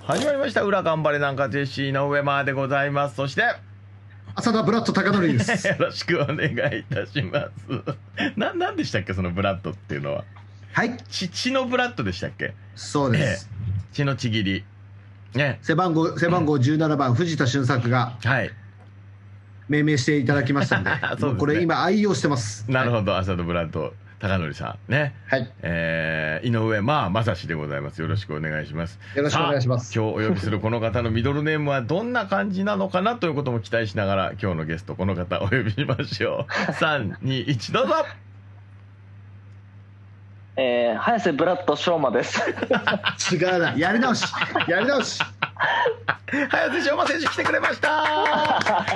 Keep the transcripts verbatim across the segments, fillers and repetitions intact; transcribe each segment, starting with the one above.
始まりました裏頑張れなんかジェシーの上間でございます。そして浅田ブラッド貴則です。 よろしくお願いいたします。な、なんでしたっけそのブラッドっていうのは。 はい。 血、血のブラッドでしたっけ。 そうです。 ええ、血のちぎり。ね。 背番号、背番号じゅうななばん、藤田俊作が。 はい。 命名していただきましたんで。そうですね、これ今愛用してます。 なるほど、浅田ブラッド。貴則さんね、 はい、 えー、井上まあ正史でございます。よろしくお願いします。 よろしくお願いします。 今日お呼びするこの方のミドルネームはどんな感じなのかなということも期待しながら今日のゲストこの方お呼びしましょう。さんにいちどうぞ。 えー、早瀬ブラッド翔馬です。 違うな、やり直しやり直し早瀬翔馬選手来てくれました。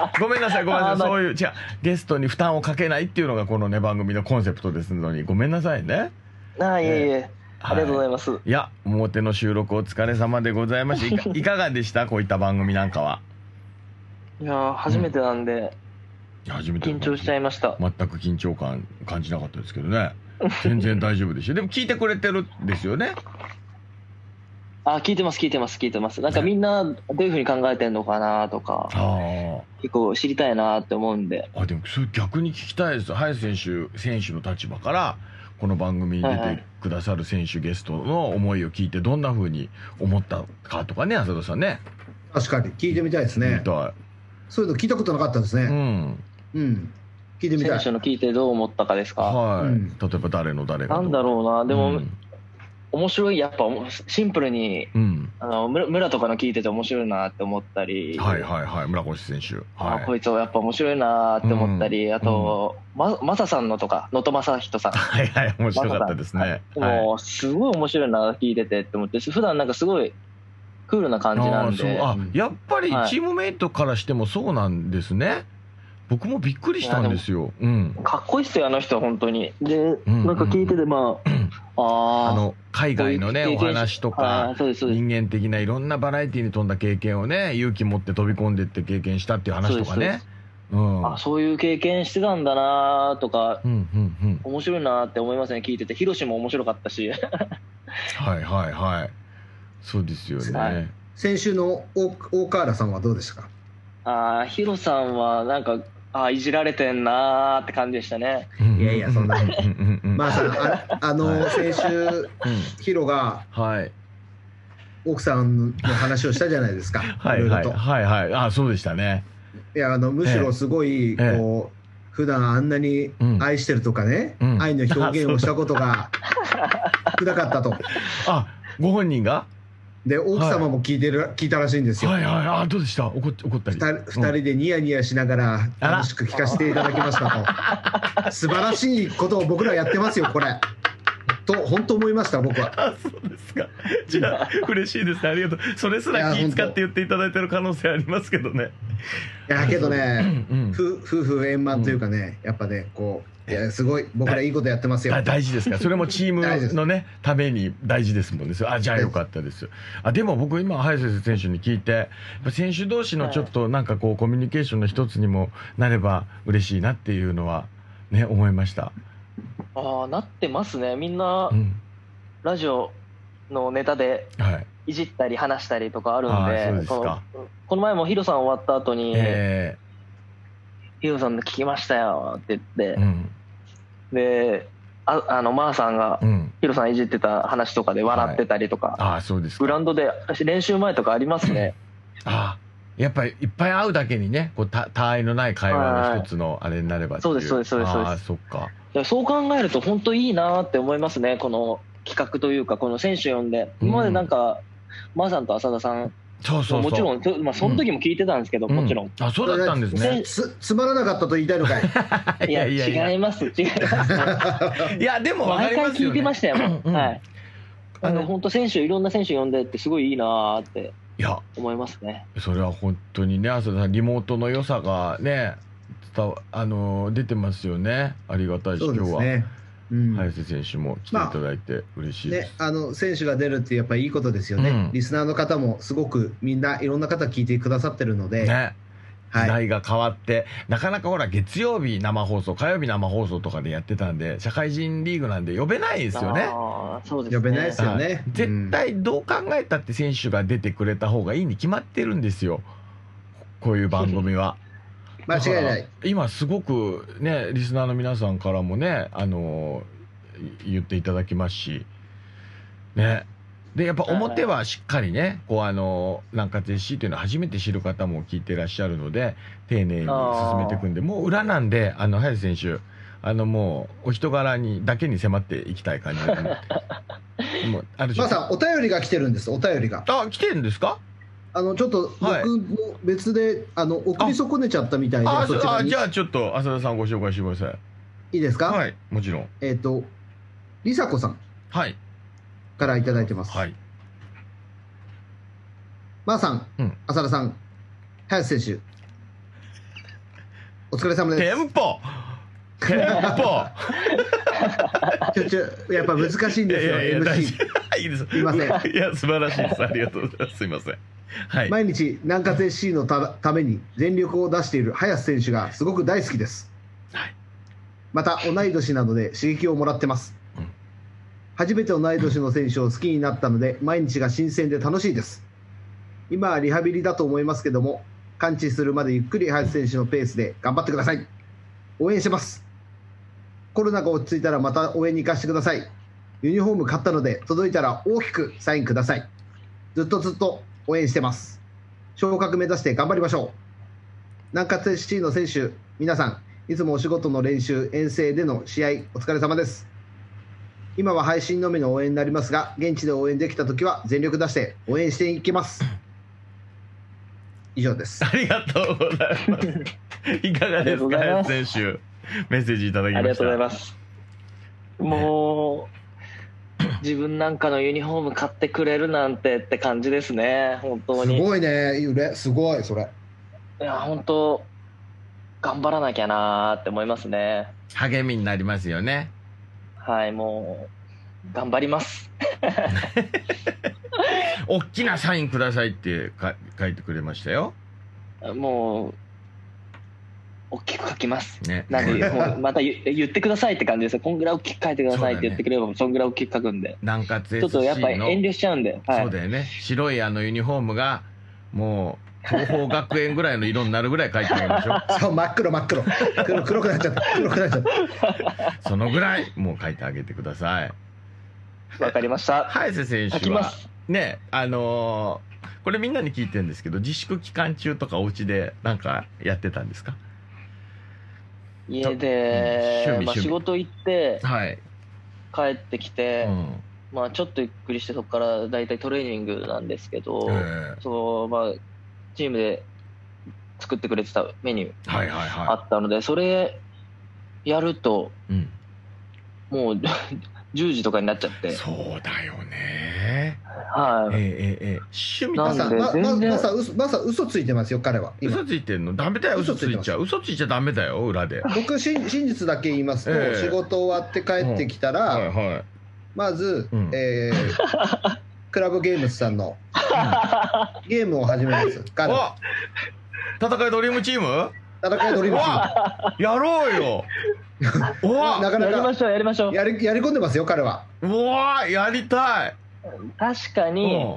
ごめんなさいごめんなさい、そういう違うゲストに負担をかけないっていうのがこのね番組のコンセプトですのにごめんなさいね。 ああいえいえ、ありがとうございます。 いや表の収録お疲れ様でございました。いか、いかがでしたこういった番組なんかは。 いや初めてなんで、うん、初めて緊張しちゃいました。 全く緊張感感じなかったですけどね。全然大丈夫でしょ。でも聞いてくれてるんですよね。 あ、聞いてます聞いてます聞いてます。なんかみんなどういうふうに考えてんのかなとか、あ結構知りたいなって思うんで。 あでもそれ逆に聞きたいです。早瀬選手選手の立場からこの番組に出てくださる選手、はいはい、ゲストの思いを聞いてどんなふうに思ったかとかね、浅田さんね。 確かに聞いてみたいですね。そういうの聞いたことなかったですね。うんうん聞いてみたい。 選手の聞いてどう思ったかですか。 はい、うん、例えば誰の誰がなんだろうな。でも、うん、面白い。やっぱシンプルに、うん、あの村とかの聞いてて面白いなって思ってり、 はいはいはい、村越選手、 はい、あこいつはやっぱ面白いなって思ったり、うん、あと、うん、まマサさんのとか能登正人さんはいはい面白かったですね。 もうすごい面白いな聞いててって思って、普段なんかすごいクールな感じなんで。 ああやっぱりチームメイトからしてもそうなんですね。はい、僕もびっくりしたんですよ。うん、 かっこいいっすよあの人本当に。で、うんうん、なんか聞いててまあ、ああの海外のねお話とか人間的ないろんなバラエティに富んだ経験をね勇気持って飛び込んでって経験したっていう話とかね。 うん、あそういう経験してたんだなとか、うんうんうん、面白いなって思いますね聞いてて。ヒロシも面白かったしはいはいはいそうですよね。はい、 先週の大河原さんはどうでしたか。 あヒロさんはなんかあいじられてんなーって感じでしたね。 いやいやそんなまあさ あ, あの、はい、先週ヒロが、はい、奥さんの話をしたじゃないですか。 はいはいはいはいあそうでしたね。 いやあのむしろすごい、ええ、こう普段あんなに愛してるとかね、うん、愛の表現をしたことが少なかったと。 あご本人がで奥様も聞いてる、はい、聞いたらしいんですよ。 はいはいあどうでした。怒っ怒ったり。 ふたりでニヤニヤしながら楽しく聞かせていただきましたと。素晴らしいことを僕らやってますよこれ。と本当思いました僕は。 あそうですか。じゃあ嬉しいですねありがとう。それすら気使って言っていただいてる可能性ありますけどね。 いやけどね、うんうん、夫婦円満というかね、うん、やっぱねこういやすごい僕らいいことやってますよ。 大事ですか。それもチームのねために大事ですもんね。あじゃあよかったです。あでも僕今早瀬選手に聞いて選手同士のちょっとなんかこうコミュニケーションの一つにもなれば嬉しいなっていうのはね思いました。 ああなってますねみんな、うん、ラジオのネタでいじったり話したりとかあるんで、はい、そうですか。この、この前もヒロさん終わった後に、えー、ヒロさんで聞きましたよって言って、うん、でああのマーさんがヒロさんいじってた話とかで笑ってたりとか、はい、あそうですか。グラウンドで練習前とかありますね。 あやっぱりいっぱい会うだけにねこうた他愛のない会話の一つのあれになればっていう。 そうですそうですそうですそうです。あそっか。そう考えると本当いいなって思いますねこの企画というかこの選手呼んで、うん、今までなんかマーさんと浅田さんそうそうそうもちろん、まあ、その時も聞いてたんですけど、うん、もちろん、うん、 あそうだったんですね。 つ, つまらなかったと言いたいのかい。 いやいやいや違います違いますいやでも分かりますよね。毎回聞いてましたよ、うん、はいあの本当選手いろんな選手呼んでってすごいいいなって思いますね。 それは本当にね浅田さんリモートの良さがねあの出てますよね。ありがたいし、ね、今日は、うん、早瀬選手も来ていただいて嬉しいです、 まあね、あの選手が出るってやっぱりいいことですよね、うん、リスナーの方もすごくみんないろんな方聞いてくださってるので、ね、 時代が変わって、はい、なかなかほら月曜日生放送火曜日生放送とかでやってたんで、社会人リーグなんで呼べないですよね。 あ、そうですね、 呼べないですよね。 絶対どう考えたって選手が出てくれた方がいいに決まってるんですよ、こういう番組は。 間違いない。 今すごくね、リスナーの皆さんからもね、あの言っていただきますしね。でやっぱ表はしっかりね、こうあの南葛 エスシー というのは初めて知る方も聞いてらっしゃるので、丁寧に進めていくんで、もう裏なんで、あの早瀬選手、あのもうお人柄にだけに迫っていきたい感じだと思ってもうある種、まさんお便りが来てるんです。お便りがあ来てるんですか。 あのちょっと僕も別で、はい、あの送り損ねちゃったみたいで、 あそちらに。あじゃあちょっと浅田さんご紹介してください。 いいですか。 はい、もちろん。 えっ、ー、とりさこさん、 はい、 からいただいてます。 はい。 まーさん、うん、浅田さん、早瀬選手、お疲れ様です。 テンポテンポちょちょやっぱ難しいんですよ。いやいや エムシーいいです。 すいません。 いや素晴らしいです。ありがとうございます。すいません。はい。 毎日南葛 エスシー の た, ために全力を出している早瀬選手がすごく大好きです。はい。また同い年なので刺激をもらってます。うん、初めて同い年の選手を好きになったので毎日が新鮮で楽しいです。今はリハビリだと思いますけども、完治するまでゆっくり早瀬選手のペースで頑張ってください。応援してます。コロナが落ち着いたらまた応援に行かせてください。ユニフォーム買ったので届いたら大きくサインください。ずっとずっと応援してます。昇格目指して頑張りましょう。南葛 エスシー の選手皆さん、いつもお仕事の練習遠征での試合お疲れ様です。今は配信のみの応援になりますが、現地で応援できた時は全力出して応援していきます。以上です。 ありがとうございますいかがですか、林選手、メッセージいただきました。 ありがとうございます。もう、ね、自分なんかのユニフォーム買ってくれるなんてって感じですね。本当にすごいね。すごいそれ。 いや本当頑張らなきゃなって思いますね。 励みになりますよね。 はい、もう頑張ります大きなサインくださいってか書いてくれましたよ。 もう大きく書きます、ね、なんでもうまた言ってくださいって感じですよ。こんぐらい大きく書いてくださいって言ってくれれば そ,、ね、そんぐらい大きく書くんで、 南葛 エスシー のちょっとやっぱり遠慮しちゃうんで、 はい、そうだよね。白いあのユニフォームがもう東邦学園ぐらいの色になるぐらい書いてあげましょうそう真っ黒真っ黒黒黒くなっちゃった黒くなっちゃったそのぐらいもう書いてあげてください。 わかりました。 早瀬選手はね、あのー、これみんなに聞いてるんですけど、自粛期間中とかお家でなんかやってたんですか？ 家で、うん、まあ、仕事行って、 はい、 帰ってきて、うん、まあ、ちょっとゆっくりしてそこからだいたいトレーニングなんですけど、えー、そうまあ、チームで作ってくれてたメニューあったので、はいはいはい、それやると、うん、もうじゅうじとかになっちゃって。 そうだよね。 はい。 ええええ趣味なんで全然まさ嘘まさ嘘ついてますよ彼は。 嘘ついてんの？ダメだよ。嘘ついちゃう。嘘ついちゃダメだよ裏で。 僕真実だけ言いますと、えー、仕事終わって帰ってきたら、うんはいはい、まず、うん、えー、クラブゲームズさんの、うん、ゲームを始めます。彼は。 戦いドリームチーム？ 戦いドリームチーム。 やろうよ。 おなかなかやりましょうやりましょう。 やりやり込んでますよ彼は。 うわやりたい。 確かに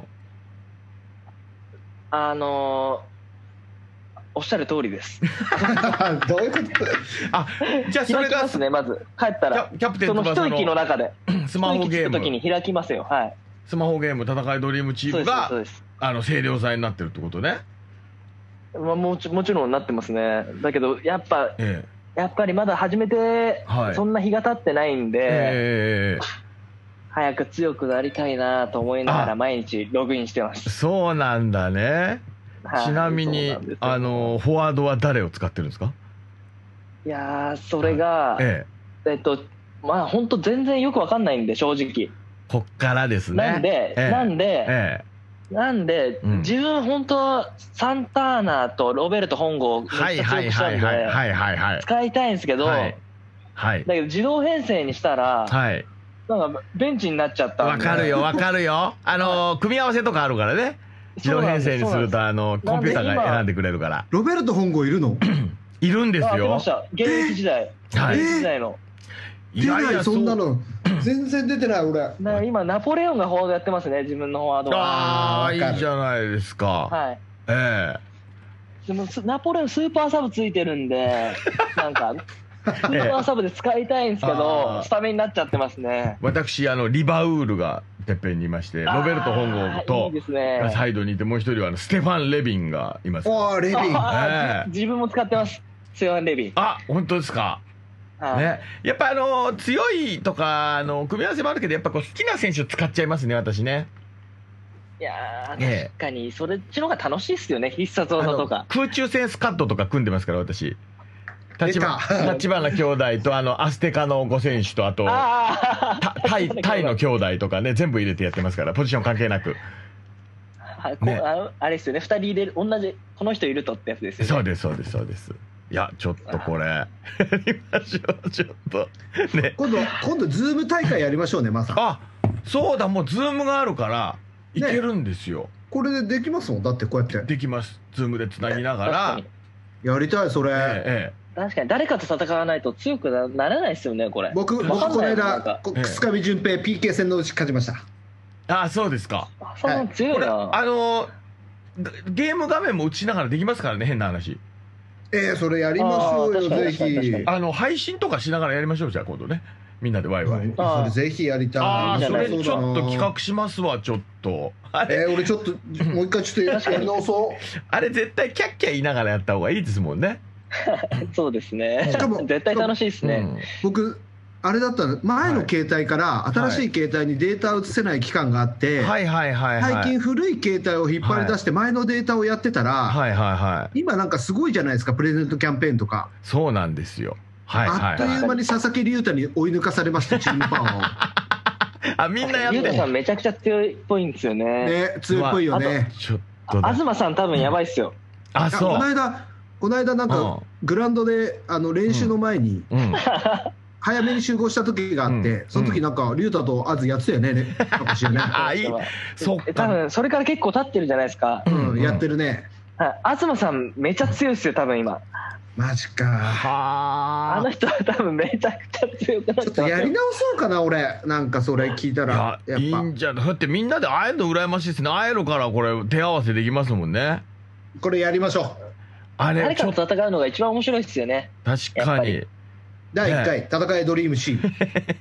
あのー、おっしゃる通りです。 どういうこと？ あじゃあそれが開きますね。まず帰ったらキャプテンその一息の中でスマホゲーム時に開きますよ。はい。 スマホゲーム戦いドリームチームがあの清涼祭になってるってことね。 まあ、もちもちろんなってますね。だけどやっぱ、ええ、やっぱりまだ始めて、はい、そんな日が経ってないんで、えー、早く強くなりたいなと思いながら毎日ログインしてます。 そうなんだね。ちなみにあのフォワードは誰を使ってるんですか？ いやーそれが、えええっとまあ本当全然よくわかんないんで正直。 こっからですね。 なんで、ええ、なんで、ええなんで、うん、自分本当はサンターナとロベルト本郷をめっちゃ強くしたんで使いたいんですけど、はいはい、だけど自動編成にしたら、はい、なんかベンチになっちゃったんで。 わかるよわかるよ。あのー、組み合わせとかあるからね。 自動編成にするとあのコンピューターが選んでくれるから。 ロベルト本郷いるの？ いるんですよ。 現役時代、現役時代の。 出ないそんなの全然出てない俺。 な今ナポレオンがフォワードやってますね、自分のフォワードは。 ああいいじゃないですか。 はい。 ええ。でもナポレオンスーパーサブついてるんで、なんかスーパーサブで使いたいんですけど、スタメンになっちゃってますね。 私あのリバウールがてっぺんにいまして、ロベルト本郷とサイドにいて、もう一人はあのステファン・レビンがいます。 ああレビン。 自分も使ってます。ステファン・レビン。 あ本当ですか。ね、やっぱあの強いとかあの組み合わせもあるけど、やっぱこう好きな選手使っちゃいますね私ね。 いやー確かにそれっちの方が楽しいっすよね、必殺技とか。 空中戦スカットとか組んでますから私。立花兄弟とあのアステカのご選手と、あとタイタイの兄弟とかね、全部入れてやってますから、ポジション関係なく。 ね、あ, あれですよね、ふたり入れる、同じこの人いるとってやつですよね。 そうですそうですそうです。いやちょっとこれやりましょうちょっとね。 今度今度ズーム大会やりましょうね。まさあそうだ、もうズームがあるからいけるんですよ、ね、 これでできますもん。だってこうやってできます。ズームでつなぎながらやりたいそれ、 ええ、 確かに誰かと戦わないと強くなれないですよねこれ。 僕僕この間楠上順平 ピーケー 戦のうち勝ちました。 ああそうですか。 そんな強いな、 はい、あのゲーム画面も映しながらできますからね、変な話。 えー、それやりましょうよぜひ。 あの配信とかしながらやりましょう。じゃあ今度ねみんなでワイワイ、うん、 それぜひやりたい。 ああそれちょっと企画しますわ。ちょっとあれ、 えー、俺ちょっともう一回ちょっとやり直そうあれ絶対キャッキャ言いながらやった方がいいですもんねそうですね。しかも絶対楽しいですね、うん、 僕あれだったの、前の携帯から新しい携帯にデータを移せない期間があって、最近古い携帯を引っ張り出して前のデータをやってたら、今なんかすごいじゃないですか、プレゼントキャンペーンとか。 そうなんですよ、はいはいはい、 あっという間に佐々木隆太に追い抜かされましたチームパワーをあみんなやってる。 隆太さんめちゃくちゃ強いっぽいんですよね。 ね強いっぽいよね。 ちょっと東さん多分やばいっすよ、 うん、あそう。 この間この間なんかグラウンドであの練習の前に、うんうん早めに集合した時があって、うん、その時なんか龍太とあずやってたよね、かもしれない。 あいい、 そっか。多分それから結構経ってるじゃないですか。 うん、うん、やってるね。 東さんめちゃ強いですよ多分今。 マジか。はあの人は多分めちゃくちゃ強くなっちゃう。 ちょっとやり直そうかな俺。なんかそれ聞いたらやっぱいいんじゃん。だってみんなで会えるの羨ましいですね。会えるからこれ手合わせできますもんね。 これやりましょう。 あれ誰かと戦うのが一番面白いですよね。 確かに。 だいいっかい、ね、戦いドリームシーン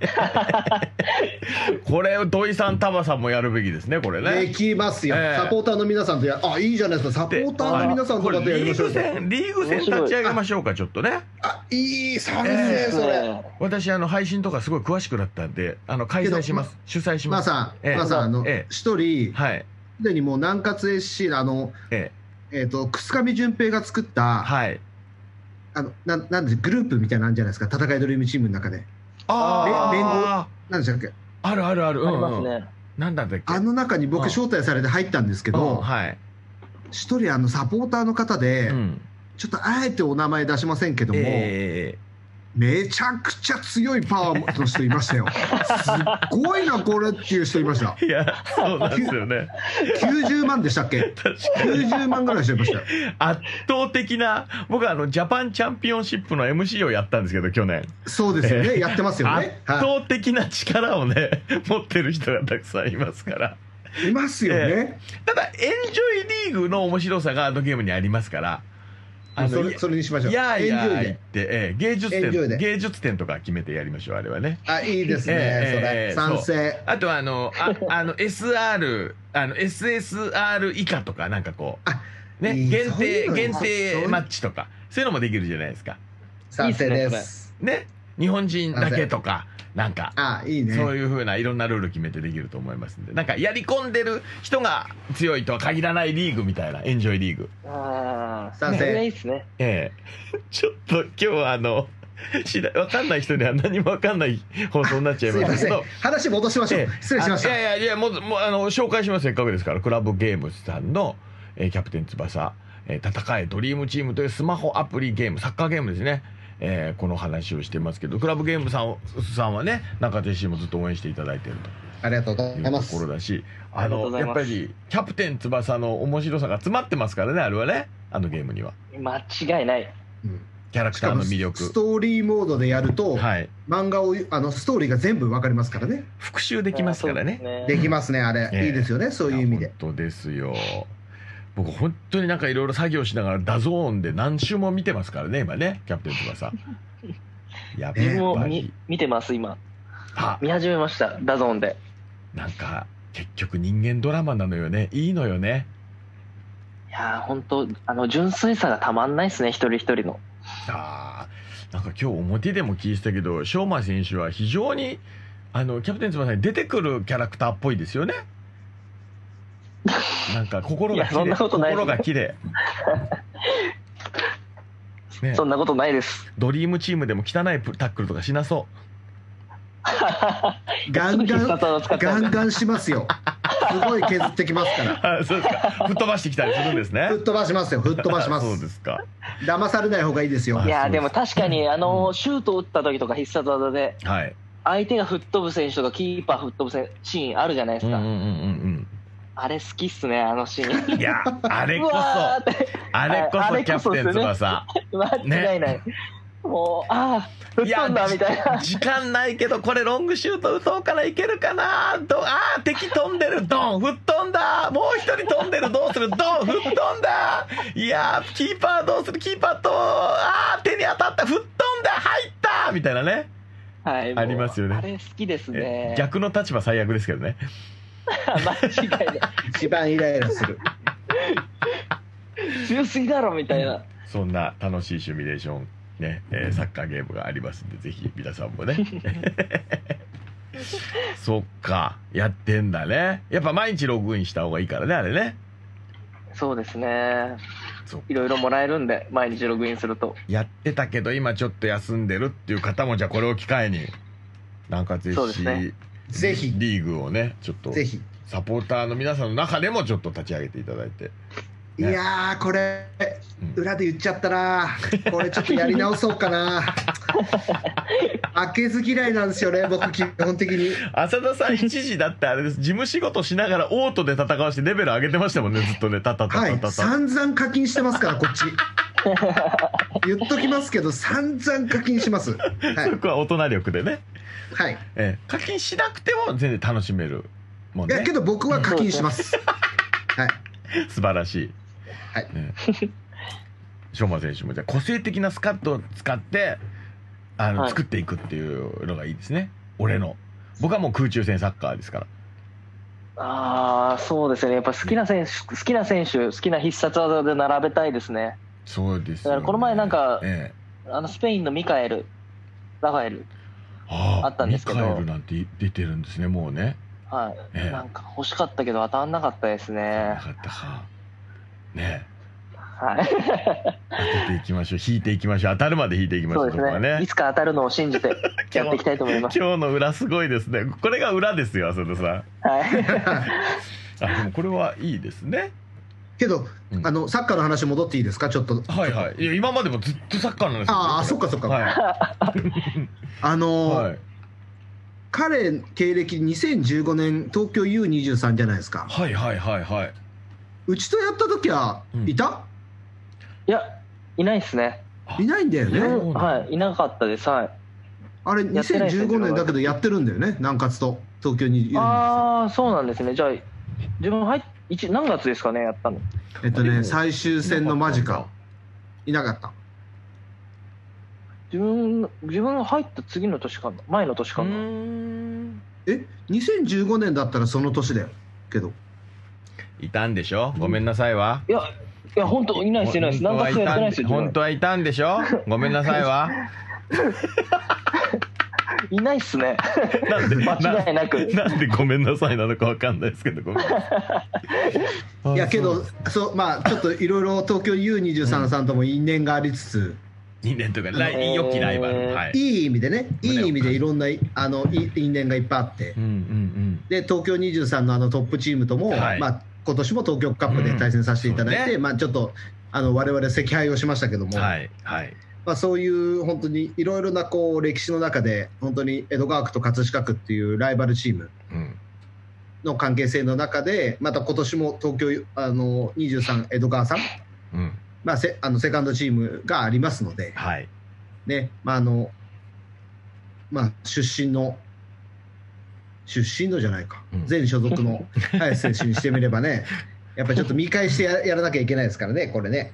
これを土井さんタマさんもやるべきですね。これねできますよ、えー、サポーターの皆さんとやあいいじゃないですか。サポーターの皆さんとかとやりましょう。 リーグ戦リーグ戦立ち上げましょうか。ちょっとね。 あいい賛成それ、えー、 私あの配信とかすごい詳しくなったんであの開催します、ま、主催します。 まあさん、えー、まあさんあの一、えー、人はいすでにもう南葛 エスシー のあのえー、えー、と楠上順平が作ったはいあのななんでグループみたいなのあるんじゃないですか、戦いドリームチームの中で。ああ連合なんでしたっけ。 あるあるある、 うん、ありますね。 なんだっけ。 あの中に僕招待されて入ったんですけど、はい一人あのサポーターの方で、うん、ちょっとあえてお名前出しませんけども、えーめちゃくちゃ強いパワーの人いましたよ。すっごいなこれっていう人いました。 いやそうなんですよね。 きゅうじゅうまんでしたっけ。きゅうじゅうまんぐらいしてましたよ。 圧倒的な。僕はあのジャパンチャンピオンシップの エムシー をやったんですけど去年。 そうですよね、えー、やってますよね。 圧倒的な力をね持ってる人がたくさんいますからいますよね、えー、ただエンジョイリーグの面白さがあのゲームにありますから、 あそれそれにしましょう。 いやいや言って、えー、芸術点芸術点とか決めてやりましょう。あれはね。 あいいですね、えー、それ賛成。 あとはあのああの エスアール あの エスエスアール 以下とかなんかこうね限定限定マッチとかそういうのもできるじゃないですか。 賛成です。 ね日本人だけとかなんかあいいね。 そういう風ないろんなルール決めてできると思いますんで、なんかやり込んでる人が強いとは限らないリーグみたいなエンジョイリーグ。 ああ賛成いいですね。 ええちょっと今日はあの分かんない人には何も分かんない放送になっちゃいますけど話戻しましょう、ええ、失礼しました。 いやいやいやもうもうあの紹介します。せっかくですからクラブゲームズさんの、えー、キャプテン翼、えー、戦えドリームチームというスマホアプリゲームサッカーゲームですね。えー、この話をしてますけどクラブゲームさんさんはね中手氏もずっと応援していただいていると。 ありがとうございます。 いうところだし、あのやっぱりキャプテン翼の面白さが詰まってますからね、あれはね、あのゲームには間違いない、 うん、キャラクターの魅力。 ストーリーモードでやると、はい、漫画をあのストーリーが全部わかりますからね。 復習できますからね。 ねできますね、あれ、えー、いいですよね、そういう意味で。 本当ですよ。僕本当になんかいろいろ作業しながらダゾーンで何週も見てますからね、今ね、キャプテン翼。 やべえ、もう見見てます今。あ、見始めました、ダゾーンで。 なんか結局人間ドラマなのよね、いいのよね。 いやー本当あの純粋さがたまんないですね、一人一人の。 あー、なんか今日表でも聞いてたけど、昌磨選手は非常にあのキャプテン翼に出てくるキャラクターっぽいですよね。なんか心がきれい、心がきれい、ね、そんなことないです。 ドリームチームでも汚いタックルとかしなそう。 ガンガンガンガンしますよ。すごい削ってきますから。 あ、そうですか。吹っ飛ばしてきたりするんですね。 吹っ飛ばしますよ、吹っ飛ばします。 そうですか。 騙されない方がいいですよ。 いやでも確かにあのシュート打った時とか必殺技で、はい、相手が吹っ飛ぶ選手とかキーパー吹っ飛ぶシーンあるじゃないですか。うんうんうんうん、あれ好きっすね、あのシーン。 いや、あれこそあれこそキャプテン翼、 間違いない、ね、もうああ吹っ飛んだみたいな。 時間ないけどこれロングシュート打とうかな、いけるかな、どああ敵飛んでる、ドン吹っ飛んだ、もう一人飛んでる、どうする、ドン吹っ飛んだ、いやキーパーどうする、キーパーとああ手に当たった、吹っ飛んだ、入ったみたいなね、 はい、 ありますよね。 あれ好きですね。 逆の立場最悪ですけどね。 間違いない。 一番イライラする。 強すぎだろみたいな。 そんな楽しいシミュレーションね、えー、サッカーゲームがありますんで、ぜひ皆さんもね。そっか、やってんだね。やっぱ毎日ログインした方がいいからね、あれね。 そうですね。いろいろもらえるんで、毎日ログインすると。 やってたけど今ちょっと休んでるっていう方も、じゃあこれを機会になんかぜひ、そうですね、ぜひリーグをね、ちょっとぜひサポーターの皆さんの中でもちょっと立ち上げていただいて、 ね、いやーこれ、うん、裏で言っちゃったな、これちょっとやり直そうかな。負けず嫌いなんですよね、僕基本的に。 浅田さん一時だってあれです、事務仕事しながらオートで戦わしてレベル上げてましたもんね、ずっとね、タタタタタタ、はい、 散々課金してますからこっち。言っときますけど散々課金します、はい、 そこは大人力でね、 はい、 えー、課金しなくても全然楽しめるもんね。 いやけど僕は課金します。はい、 素晴らしい。はい、ね、昌磨選手もじゃあ個性的なスカットを使ってあの、はい、作っていくっていうのがいいですね。俺の僕はもう空中戦サッカーですから。 ああ、そうですね。やっぱ好きな選手、好きな選手、好きな必殺技で並べたいですね。 そうですよね。 だからこの前なんか、ええ、あのスペインのミカエル、ラファエル、あ, あったんですけど。 ミカエルなんて出てるんですね、もうね。 はい、ええ。なんか欲しかったけど当たんなかったですね。 当たんなかったか。ねえ。 はい。 当てていきましょう、引いていきましょう、当たるまで引いていきましょう。 そうですね。いつか当たるのを信じてやっていきたいと思います。 今日の裏すごいですね。これが裏ですよ、浅田さん。はい。あ、でもこれはいいですね。 けど、うん、あのサッカーの話戻っていいですか、ちょっと。 はいはい。いや今までもずっとサッカーなんですよ。 ああ、そっかそっか。はい、あのーはい、彼経歴にせんじゅうごねん東京 ユーにじゅうさん じゃないですか。 はいはいはいはい。 うちとやった時はいた？うん、 いや、いないですね。 いないんだよね。 はい、いなかったです。はい。 あれにせんじゅうごねんだけどやってるんだよね、南葛と東京に。 ああ、そうなんですね。じゃあ自分入っ一何月ですかね、やったの。 えっとね、最終戦の間近いなかった。 自分自分が入った次の年かな、前の年かな。 え、にせんじゅうごねんだったらその年だよけど。 いたんでしょ。ごめんなさいは。 いやいや本当いないですいないです。何月やってないですよ。 本当はいたんでしょ。ごめんなさいは。 いないっすね。 なんで間違いなくな。なんでごめんなさいなのかわかんないですけど。ごめんなさい。いやけどそうまあちょっといろいろ東京 ユーにじゅうさん さんとも因縁がありつつ。 因縁というか良きライバル。はい。 いい意味でね、いい意味でいろんなあの因縁がいっぱいあって。うんうんうん。で東京にじゅうさんのあのトップチームとも、はい、まあ今年も東京カップで対戦させていただいて、うんね、まあちょっとあの我々惜敗をしましたけども。はいはい。まあ、そういう本当にいろいろなこう歴史の中で本当に江戸川区と葛飾区っていうライバルチームの関係性の中でまた今年も東京あのにじゅうさん江戸川さん、うんまあ、セ, あのセカンドチームがありますので、 はいねまああのまあ、出身の出身のじゃないか、うん、前所属の林選手にしてみればねやっぱりちょっと見返して や, やらなきゃいけないですからねこれね。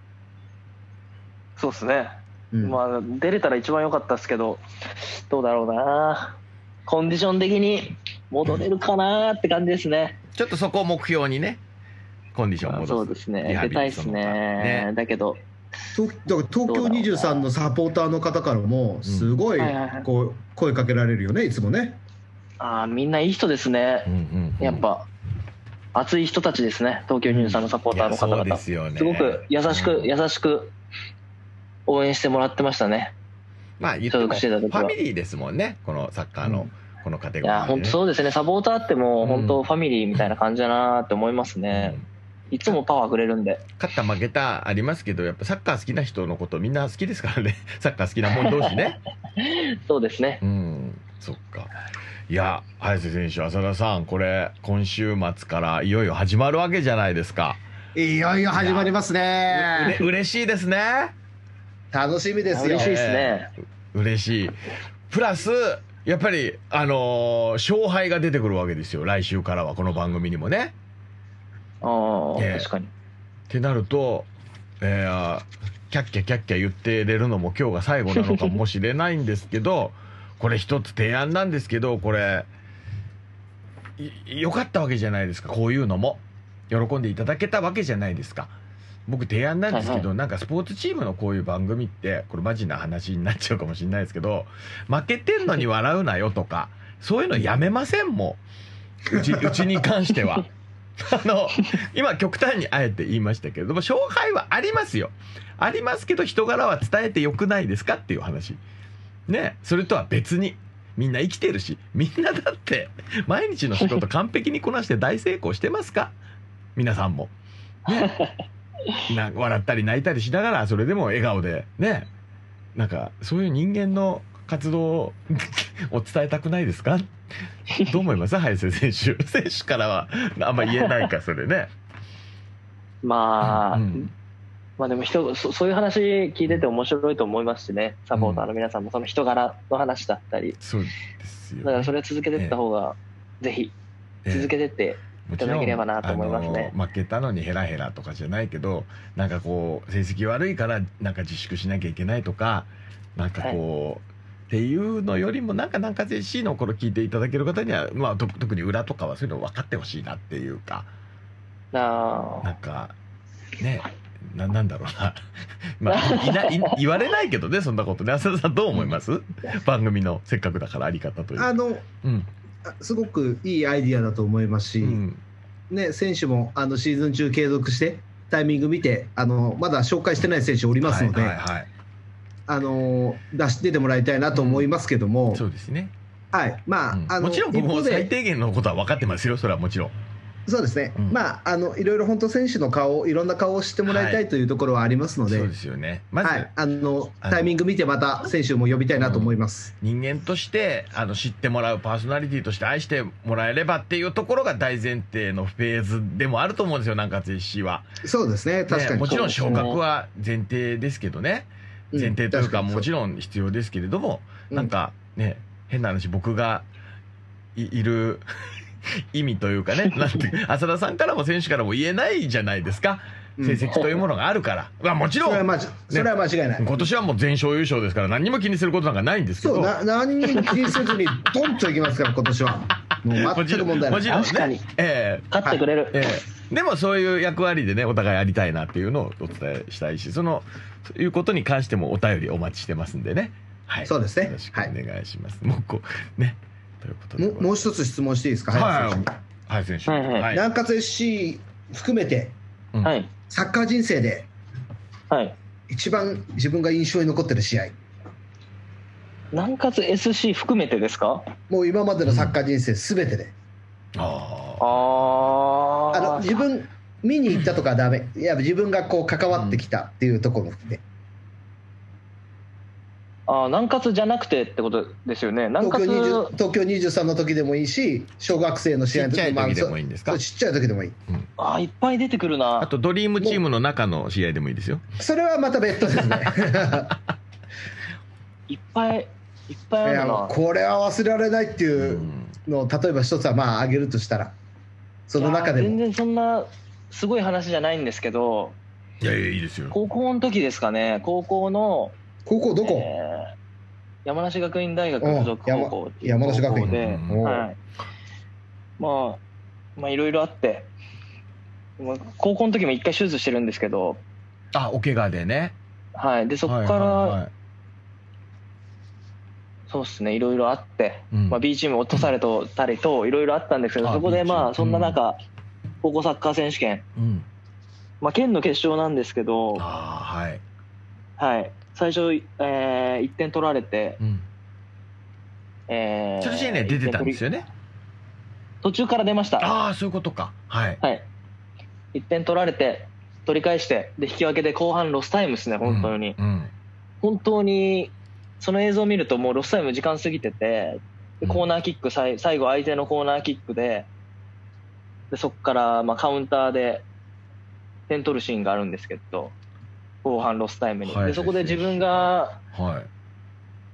そうですね、うん、まあ出れたら一番良かったですけどどうだろうな、コンディション的に戻れるかなって感じですね。 ちょっとそこを目標にねコンディション戻す。 そうですね出たいです ね, ねだけど東, だから東京にじゅうさんのサポーターの方からもすごいこう声かけられるよねいつもね。 あみんないい人ですね、うんうんうん、やっぱ熱い人たちですね東京にじゅうさんのサポーターの方々、うん、そうですよね、すごく優しく、うん、優しく応援してもらってましたね。 まあ言ってもファミリーですもんねこのサッカーのこのカテゴリー、ね、 いや本当そうですねサポーターってもう本当ファミリーみたいな感じだなって思いますね、うん、いつもパワーくれるんで。 勝った負けたありますけどやっぱサッカー好きな人のことみんな好きですからねサッカー好きなもん同士ねそうですね、 うんそっか。いや早瀬選手浅田さんこれ今週末からいよいよ始まるわけじゃないですか。 いよいよ始まりますね。 うれ嬉しいですね。 楽しみですよ。 嬉しいですね、 えー、嬉しい。プラスやっぱりあのー、勝敗が出てくるわけですよ来週からはこの番組にもね。 ああ、えー、確かに。 ってなると、えー、キャッキャキャッキャ言ってれるのも今日が最後なのかもしれないんですけどこれ一つ提案なんですけどこれよかったわけじゃないですか。こういうのも喜んでいただけたわけじゃないですか。僕提案なんですけど、はいはい、なんかスポーツチームのこういう番組ってこれマジな話になっちゃうかもしれないですけど負けてんのに笑うなよとかそういうのやめませんもんうち、うちに関してはあの今極端にあえて言いましたけれども勝敗はありますよありますけど人柄は伝えてよくないですかっていう話ね。それとは別にみんな生きてるしみんなだって毎日の仕事完璧にこなして大成功してますか皆さんもねな笑ったり泣いたりしながらそれでも笑顔でねなんかそういう人間の活動を伝えたくないですかどう思います林選手選手からはあんま言えないかそれね。 まあ、うん、まあでも人 そ, そういう話聞いてて面白いと思いますしねサポーターの皆さんもその人柄の話だったり、うん、 そうですよ、ね、 だからそれは続けていった方が、えー、ぜひ続けてって、えーいただければなと思いますね。 負けたのにヘラヘラとかじゃないけどなんかこう成績悪いからなんか自粛しなきゃいけないとかなんかこう、はい、っていうのよりもなんかなんかぜ C の頃聞いていただける方には、まあ、特に裏とかはそういうの分かってほしいなっていうかあなんかね な, なんだろうなまあいない言われないけどねそんなことね。浅田さんどう思います、うん、番組のせっかくだからあり方というあの、うんすごくいいアイディアだと思いますし、うんね、選手もあのシーズン中継続してタイミング見てあのまだ紹介してない選手おりますので、はいはいはい、あの出し出てもらいたいなと思いますけども、 うん、そうですね、 はいまあうん、あのもちろん僕も最低限のことは分かってますよそれはもちろん。 そうですね、うん、まああのいろいろ本当選手の顔いろんな顔を知ってもらいたいというところはありますので、はい、 そうですよね、まず、はい、 あのタイミング見てまた選手も呼びたいなと思います、 うん、人間としてあの知ってもらうパーソナリティとして愛してもらえればっていうところが大前提のフェーズでもあると思うんですよ南葛 エスシー は。 そうですね確かに、 ね、もちろん昇格は前提ですけどね、前提というかもちろん必要ですけれども、うん、なんかね変な話僕が い, いる意味というかねなんて浅田さんからも選手からも言えないじゃないですか成績というものがあるから、うん、まあ、もちろんそれは、 ね、それは間違いない。 今年はもう全勝優勝ですから何にも気にすることなんかないんですけど、 そうな何にも気にせずにドンといきますから今年はもう全く問題ない。もちろんね、 確かに、 えー、勝ってくれる、 えー、でもそういう役割でねお互いやりたいなっていうのをお伝えしたいしそのそういうことに関してもお便りお待ちしてますんでね、はい、 そうですねよろしくお願いします、はい、もうこうねということでも, もう一つ質問していいですか林選手、 はい林選手、 はいはい、 南葛 エスシー 含めて、うん、サッカー人生で一番自分が印象に残ってる試合、 南葛 エスシー 含めてですか？ もう今までのサッカー人生すべてで、うん、ああの自分見に行ったとかはダメ、いや自分がこう関わってきたっていうところで、 あああ、南葛じゃなくてってことですよね。南葛東京にじゅうさんの時でもいいし、小学生の試合の時ちっちゃい時でもいいんですか？ ちっちゃい時でもいい、 うん、ああ、いっぱい出てくるな。 あとドリームチームの中の試合でもいいですよ。 それはまた別途ですねいっぱいいっぱいあるな。いや、 これは忘れられないっていうのを例えば一つはまあ挙げるとしたら、その中でも全然そんなすごい話じゃないんですけど、 いやいや、いいですよ。 高校の時ですかね。高校の高校どこ？ えー山梨学院大学附属高校っていう山梨学院で、はい、まあまあいろいろあって、高校の時も一回手術してるんですけど、 あ、お怪我でね。 はい。でそこから、はいはいはい、そうですね、いろいろあって、うん、まあ B チーム落とされたりといろいろあったんですけど、うん、そこでまあそんな中、うん、高校サッカー選手権、うん、まあ県の決勝なんですけど、 あ、はいはい。最初、えー、いってん取られて、うんえー、それでね、出てたんですよね。 途中から出ました。 ああ、そういうことか。はい。 はい。いってん取られて、取り返して、で、引き分けで後半ロスタイムですね、本当に。うんうん、本当に、その映像を見るともうロスタイム時間過ぎてて、でコーナーキック、最後相手のコーナーキックで、でそこからまあカウンターで点取るシーンがあるんですけど、後半ロスタイムに、はい、でそこで自分が、はい、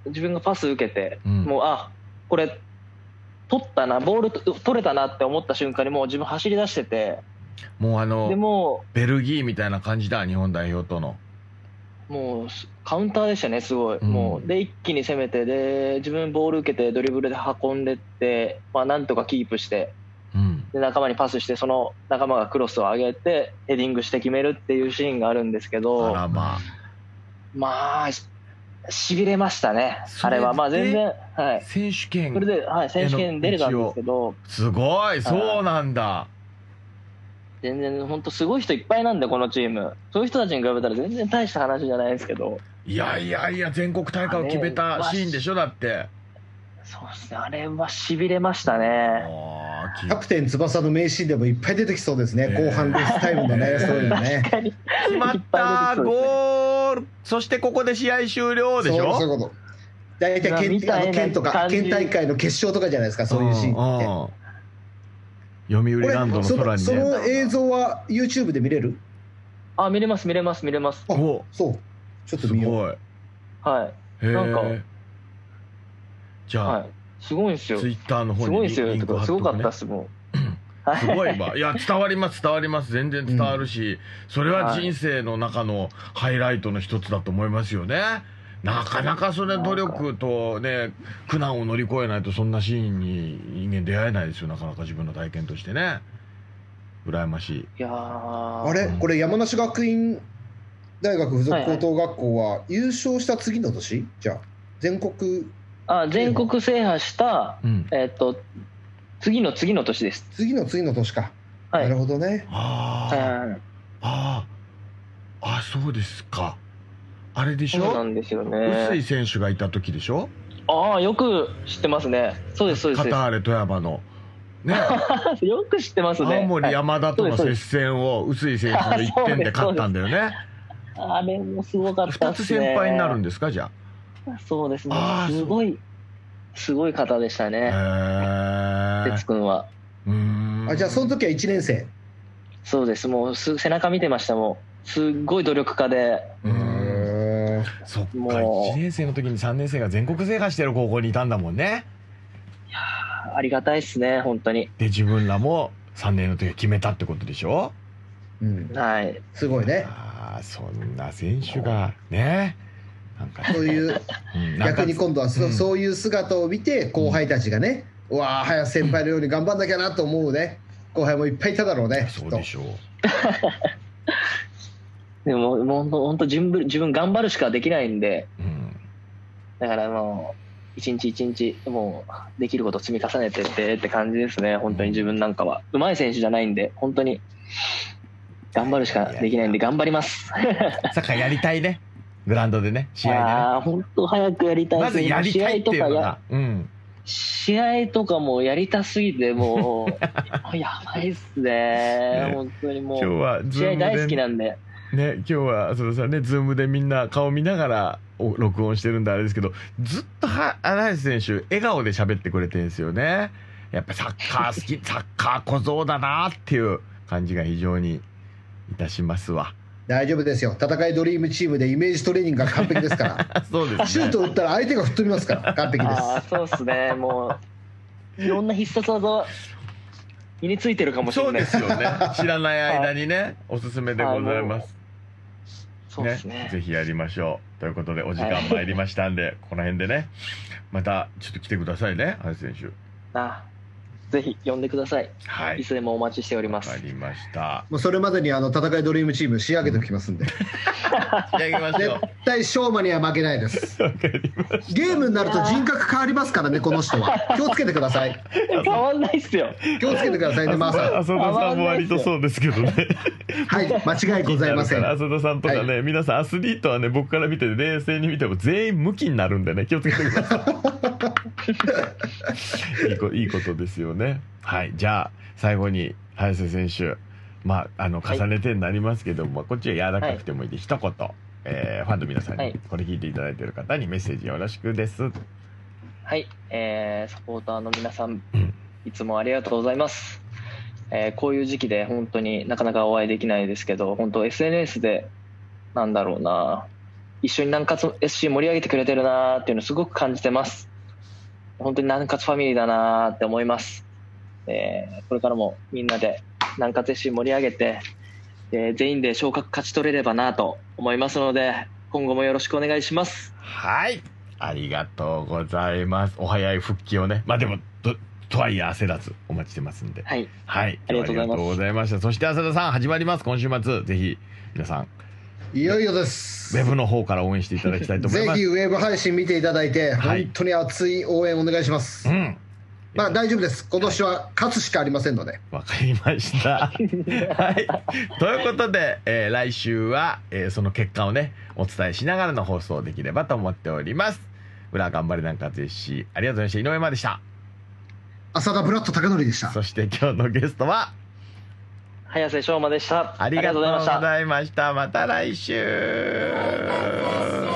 自分がパス受けて、うん、もうあこれ取ったな、ボール取れたなって思った瞬間にもう自分走り出してて、 もうあのでもベルギーみたいな感じだ、日本代表とのもうカウンターでしたね、すごい、うん、もうで一気に攻めて、で自分ボール受けてドリブルで運んでって、まあ、なんとかキープして、うん、で仲間にパスして、その仲間がクロスを上げてヘディングして決めるっていうシーンがあるんですけど、 あらまあまあしびれましたね、あれは。まあ全然、はい、 選手権それで、はい、選手権出れたんですけど、 すごい、そうなんだ。 全然本当すごい人いっぱいなんで、このチーム。そういう人たちに比べたら全然大した話じゃないですけど。 いやいやいや、全国大会を決めたシーンでしょ、だって。 そうですね、あれはしびれましたね。 キャプテン翼の名シーンでもいっぱい出てきそうですね、後半ロスタイムのね、そういうのね。 確かに決まったゴール、そしてここで試合終了でしょ。 そうそういうこと。大体県、あの県とか県大会の決勝とかじゃないですか、そういうシーンって。 読売ランドの空にね。 その映像は YouTube で見れる？ あ、見れます見れます見れます。 あ、そう。ちょっと見よう。 すごい。はい。なんかじゃあ、はい、 すごいんですよ。 ツイッターの方にリンク貼っとくね。 すごかったっすもん。 すごいわ。いや、伝わります伝わります。全然伝わるし、うん、それは人生の中のハイライトの一つだと思いますよね。なかなかそれ努力とね、苦難を乗り越えないとそんなシーンに人間出会えないですよ、なかなか自分の体験としてね。羨ましい。 いやあれ、これ山梨学院大学附属高等学校は優勝した次の年、はいはい、じゃあ全国あ全国制覇した、うん、えー、っと次の次の年です。 次の次の年か、はい、なるほどね。 あー、ああ、そうですか。あれでしょ。 そうなんですよね。 臼井選手がいた時でしょ。 ああ、よく知ってますね。そうですそうです。 カターレ富山のね。 よく知ってますね。 青森山田との接戦を臼井選手のいってんで勝ったんだよね。 あれもすごかったですね。 ふたつ先輩になるんですか、じゃあ。そうですね。すごいすごい方でしたね。哲君は。 うーん。あ、じゃあその時はいちねん生。 そうです。もう背中見てましたもん。すっごい努力家で。 うーん。そっか、いちねん生の時にさんねん生が全国制覇してる高校にいたんだもんね。 いやー、ありがたいですね、本当に。 で、自分らもさんねんの時決めたってことでしょ。 うん、 はい。 すごいね。 ああ、そんな選手がね。 なんかそういう、うん、逆に今度は そ,、うん、そういう姿を見て後輩たちがね、うん、うわあ早先輩のように頑張んなきゃなと思うね後輩もいっぱいいただろうね。 そうでしょう。 でももう本当自分自分頑張るしかできないんで、うん、だからもう一日一日もうできることを積み重ねてってって感じですね。本当に自分なんかは上手い選手じゃないんで本当に頑張るしかできないんで頑張ります。 サッカーやりたいね。グラウンドでね、試合でね。 ああ、本当早くやりたい。 まずやりたいっていうのが、うん、 試合とかもやりたすぎてもうやばいっすね。本当にもう今日は試合大好きなんで。 ね、今日は浅田さんね、ズームでみんな顔見ながら録音してるんであれですけど、ずっとは荒橋選手笑顔で喋ってくれてるんですよね。やっぱサッカー好きサッカー小僧だなっていう感じが非常にいたしますわ。 大丈夫ですよ、戦いドリームチームでイメージトレーニングが完璧ですからそうです、ね、 シュート打ったら相手が吹っ飛びますから完璧です。 あ、そうですね、もういろんな必殺技身についてるかもしれない。 そうですよね、知らない間にね、はい、おすすめでございます。 そうですね、 ぜひやりましょうということで、お時間参りましたんで、はい、この辺でね、またちょっと来てくださいね、林選手。 ああ、ぜひ呼んでください。はい。いつでもお待ちしております。 わかりました。 もうそれまでにあの戦いドリームチーム仕上げておきますんで。仕上げましょう。 絶対翔馬には負けないです。わかりました。ゲームになると人格変わりますからね、この人は。気をつけてください。 変わんないっすよ。 気をつけてくださいね、マーさん。 浅田さんも割とそうですけどね。 はい、間違いございません。 浅田さんとかね、はい、皆さんアスリートはね、僕から見て冷静に見ても全員ムキになるんでね、気をつけてください。いいこ、いいことですよね。はい、じゃあ最後に早瀬選手、まあ、あの重ねてになりますけども、はい、こっちは柔らかくてもいいで、はい、一言、えー、ファンの皆さんに、はい、これ聞いていただいている方にメッセージよろしくです。 はい、えー、サポーターの皆さん、うん、いつもありがとうございます。えー、こういう時期で本当になかなかお会いできないですけど、本当 エスエヌエス でなんだろうな、一緒に南葛 エスシー 盛り上げてくれてるなーっていうのをすごく感じてます。本当に南葛ファミリーだなーって思います。えー、これからもみんなで南葛 エスシー 盛り上げて、えー、全員で昇格勝ち取れればなと思いますので、今後もよろしくお願いします。 はい、ありがとうございます。お早い復帰をね、まあでも と, とはいえ焦らずお待ちしてますんで、 はい、 はい、 ありがとうございました。そして浅田さん始まります、今週末。ぜひ皆さんいよいよです。 ウェブの方から応援していただきたいと思います。 ぜひウェブ配信見ていただいて、はい、本当に熱い応援お願いします。うん、まあ大丈夫です。今年は勝つしかありませんので。 わかりました。はい。ということで、えー、来週は、えー、その結果をねお伝えしながらの放送できればと思っております。裏頑張れ南葛 エスシー、ありがとうございました。井上真でした。 浅田ブラッド貴則でした。 そして今日のゲストは早瀬翔馬でした。 ありがとうございました。また来週。